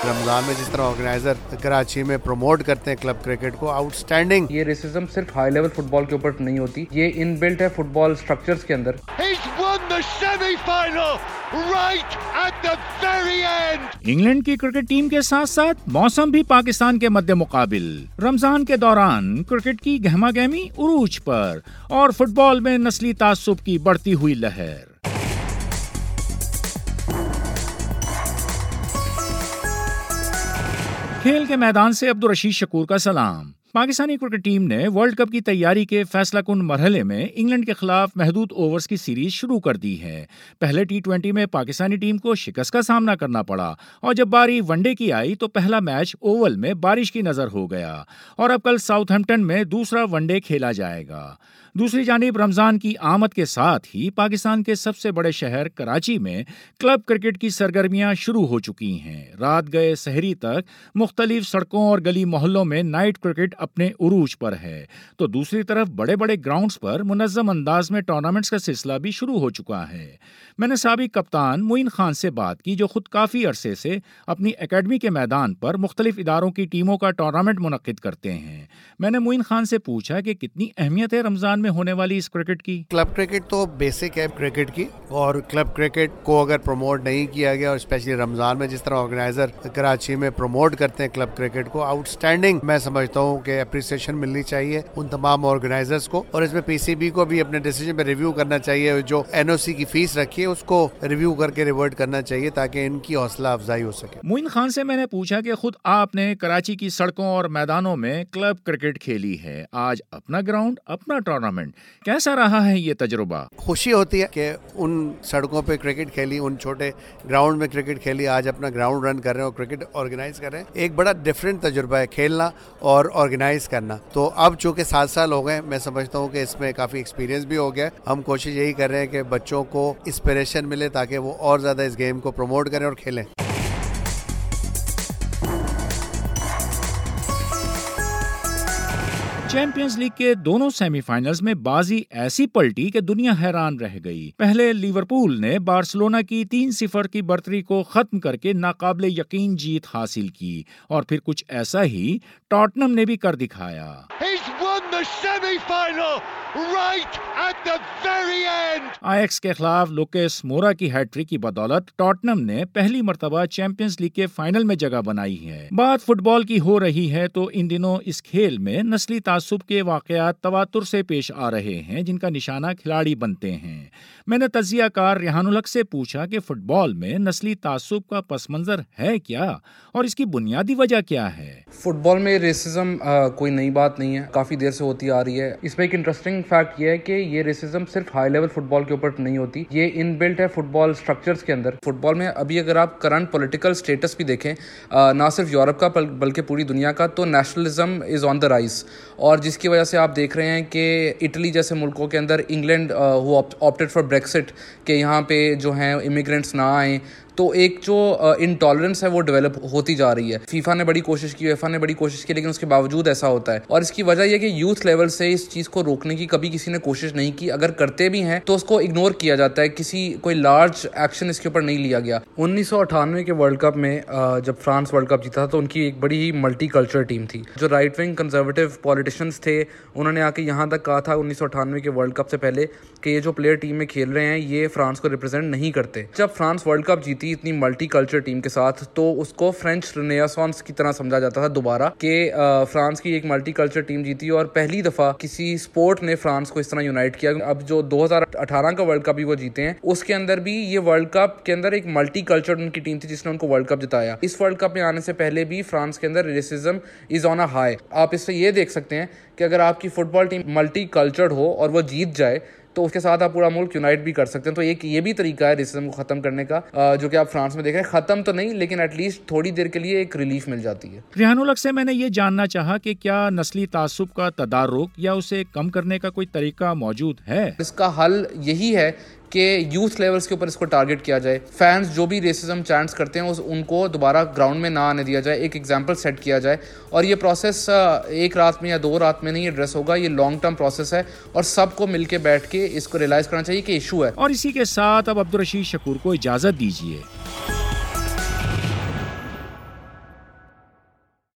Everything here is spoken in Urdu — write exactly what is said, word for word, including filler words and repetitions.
رمضان میں جس طرح آرگنائزر کراچی میں پروموٹ کرتے ہیں کلب کرکٹ کو، آؤٹ اسٹینڈنگ. یہ ریسزم صرف ہائی لیول فٹ بال کے اوپر نہیں ہوتی، یہ ان بلٹ ہے فٹ بال اسٹرکچرز کے اندر. انگلینڈ کی کرکٹ ٹیم کے ساتھ ساتھ موسم بھی پاکستان کے مد مقابل. رمضان کے دوران کرکٹ کی گہما گہمی عروج پر اور فٹ بال میں نسلی تعصب کی بڑھتی ہوئی لہر. کھیل کے میدان سے عبدالرشید شکور کا سلام. پاکستانی کرکٹ ٹیم نے ورلڈ کپ کی تیاری کے فیصلہ کن مرحلے میں انگلینڈ کے خلاف محدود اوورز کی سیریز شروع کر دی ہے. پہلے ٹی ٹوینٹی میں پاکستانی ٹیم کو شکست کا سامنا کرنا پڑا اور جب باری ون ڈے کی آئی تو پہلا میچ اوول میں بارش کی نظر ہو گیا اور اب کل ساؤتھ ہیمپٹن میں دوسرا ون ڈے کھیلا جائے گا. دوسری جانب رمضان کی آمد کے ساتھ ہی پاکستان کے سب سے بڑے شہر کراچی میں کلب کرکٹ کی سرگرمیاں شروع ہو چکی ہیں. رات گئے سحری تک مختلف سڑکوں اور گلی محلوں میں نائٹ کرکٹ اپنے عروج پر ہے تو دوسری طرف بڑے بڑے گراؤنڈز پر منظم انداز میں ٹورنامنٹس کا سلسلہ بھی شروع ہو چکا ہے. میں نے سابق کپتان معین خان سے بات کی جو خود کافی عرصے سے اپنی اکیڈمی کے میدان پر مختلف اداروں کی ٹیموں کا ٹورنامنٹ منعقد کرتے ہیں. میں نے معین خان سے پوچھا کہ کتنی اہمیت ہے رمضان میں ہونے والی اس کرکٹ کی. کلب کرکٹ تو بیسک ہے کرکٹ کی، اور کلب کرکٹ کو اگر پروموٹ نہیں کیا گیا اور اسپیشلی رمضان میں جس طرح آرگنائزر کراچی میں پروموٹ کرتے ہیں کلب کرکٹ کو، آؤٹ اسٹینڈنگ میں سمجھتا ہوں کہ اپریسیشن ملنی چاہیے ان تمام آرگنائزرز کو. اور اس میں پی سی بی کو بھی اپنے ڈیسیجن پہ ریویو کرنا چاہیے، جو این او سی کی فیس رکھی ہے اس کو ریویو کر کے ریورٹ کرنا چاہیے تاکہ ان کی حوصلہ افزائی ہو سکے. معین خان سے میں نے پوچھا کہ خود آپ نے کراچی کی سڑکوں اور میدانوں میں کلب کرکٹ کھیلی ہے، آج اپنا گراؤنڈ اپنا ٹورنامنٹ، کیسا رہا ہے یہ تجربہ؟ خوشی ہوتی ہے کہ ان سڑکوں پہ کرکٹ کھیلی، ان چھوٹے گراؤنڈ میں کرکٹ کھیلی، آج اپنا گراؤنڈ رن کر رہے ہیں اور کرکٹ آرگنائز کر رہے ہیں. ایک بڑا ڈفرینٹ تجربہ ہے کھیلنا اور آرگنائز کرنا. تو اب چونکہ سات سال ہو گئے، میں سمجھتا ہوں کہ اس میں کافی ایکسپیرینس بھی ہو گیا. ہم کوشش یہی کر رہے ہیں کہ بچوں کو انسپریشن ملے تاکہ وہ اور زیادہ اس گیم کو پروموٹ کریں اور کھیلیں. چیمپئنز لیگ کے دونوں سیمی فائنلز میں بازی ایسی پلٹی کہ دنیا حیران رہ گئی. پہلے لیورپول نے بارسلونا کی تین صفر کی برتری کو ختم کر کے ناقابل یقین جیت حاصل کی اور پھر کچھ ایسا ہی ٹاٹنم نے بھی کر دکھایا. آئیکس کے خلاف لوکیس مورا کی ہیٹ ٹرک کی بدولت ٹاٹنم نے پہلی مرتبہ چیمپئنز لیگ کے فائنل میں جگہ بنائی ہے. بات فٹ بال کی ہو رہی ہے تو ان دنوں اس کھیل میں نسلی تعصب کے واقعات تواتر سے پیش آ رہے ہیں جن کا نشانہ کھلاڑی بنتے ہیں. میں نے تجزیہ کار ریحان الحق سے پوچھا کہ فٹ بال میں نسلی تعصب کا پس منظر ہے کیا اور اس کی بنیادی وجہ کیا ہے. فٹ بال میں ریسزم کوئی نئی بات نہیں ہے، کافی دیر سے ہوتی آ رہی ہے. اس میں ایک انٹرسٹنگ فیکٹ یہ ہے کہ یہ ریسزم صرف ہائی لیول فٹ بال کے اوپر نہیں ہوتی، یہ ان بلٹ ہے فٹ بال اسٹرکچرز کے اندر. فٹ بال میں ابھی اگر آپ کرنٹ پولیٹیکل اسٹیٹس بھی دیکھیں، نہ صرف یورپ کا بلکہ پوری دنیا کا، تو nationalism is on the rise, اور جس کی وجہ سے آپ دیکھ رہے ہیں کہ اٹلی جیسے ملکوں کے اندر انگلینڈ ہو آپٹیڈ فار بریکسٹ کہ یہاں پہ جو ہیں امیگرینٹس نہ آئیں، تو ایک جو انٹالرنس ہے وہ ڈیولپ ہوتی جا رہی ہے. فیفا نے بڑی کوشش کی، ویفا نے بڑی کوشش کی، لیکن اس کے باوجود ایسا ہوتا ہے. اور اس کی وجہ یہ کہ یوتھ لیول سے اس چیز کو روکنے کی کبھی کسی نے کوشش نہیں کی. اگر کرتے بھی ہیں تو اس کو اگنور کیا جاتا ہے، کسی کوئی لارج ایکشن اس کے اوپر نہیں لیا گیا. انیس سو اٹھانوے کے ورلڈ کپ میں جب فرانس ورلڈ کپ جیتا تو ان کی ایک بڑی ہی ملٹی کلچر ٹیم تھی. جو رائٹ ونگ کنزرویٹو پولیٹیشینس تھے انہوں نے آ کے یہاں تک کہا تھا انیس سو اٹھانوے کے ورلڈ کپ سے پہلے کہ یہ جو پلیئر ٹیم میں کھیل رہے ہیں یہ فرانس کو ریپرزینٹ نہیں کرتے. جب فرانس ورلڈ کپ جیتی اتنی ملٹی کلچر ٹیم کے ساتھ تو اس کو فرینچ رینیسانس کی طرح سمجھا جاتا تھا دوبارہ کہ فرانس کی ایک ملٹی کلچر ٹیم جیتی اور پہلی دفعہ کسی سپورٹ نے فرانس کو اس طرح یونائٹ کیا. اب جو دو ہزار اٹھارہ کا ورلڈ کپ بھی وہ جیتے ہیں اس کے اندر بھی یہ ورلڈ کپ کے اندر ایک ملٹی کلچر ان کی ٹیم تھی جس نے ان کو ورلڈ کپ جتایا. اس ورلڈ کپ میں آنے سے پہلے بھی فرانس کے اندر racism is on a high. آپ اس سے یہ دیکھ سکتے ہیں کہ اگر آپ کی football team multi cultured ہو اور وہ جیت جائے تو اس کے ساتھ آپ پورا ملک یونائٹ بھی کر سکتے ہیں. تو ایک یہ بھی طریقہ ہے ریسزم کو ختم کرنے کا جو کہ آپ فرانس میں دیکھ رہے ہیں. ختم تو نہیں لیکن ایٹ لیسٹ تھوڑی دیر کے لیے ایک ریلیف مل جاتی ہے. ریحان الحق سے میں نے یہ جاننا چاہا کہ کیا نسلی تعصب کا تدارک یا اسے کم کرنے کا کوئی طریقہ موجود ہے؟ اس کا حل یہی ہے کہ یوتھ لیولز کے اوپر اس کو ٹارگٹ کیا جائے. فینس جو بھی ریسزم چانٹس کرتے ہیں ان کو دوبارہ گراؤنڈ میں نہ آنے دیا جائے، ایک ایگزامپل سیٹ کیا جائے. اور یہ پروسیس ایک رات میں یا دو رات میں نہیں ایڈریس ہوگا، یہ لانگ ٹرم پروسیس ہے اور سب کو مل کے بیٹھ کے اس کو ریلائز کرنا چاہیے کہ ایشو ہے. اور اسی کے ساتھ اب عبدالرشید شکور کو اجازت دیجیے.